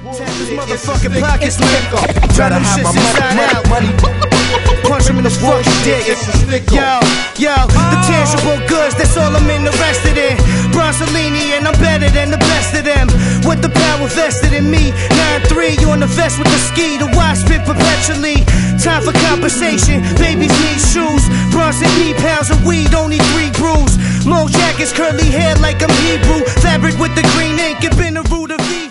His motherfucking pockets lit. Try them shits inside out. Punch him in his fucking dick. Yo, the tangible goods, that's all I'm interested in. Bronzolini and I'm better than the best of them. With the power vested in me. 9-3, you on the vest with the ski. The watch spit perpetually. Time for compensation. Babies need shoes. Bronson need pounds of weed, only 3 brews. Mo jackets, curly hair like I'm Hebrew. Fabric with the green ink, it been a root of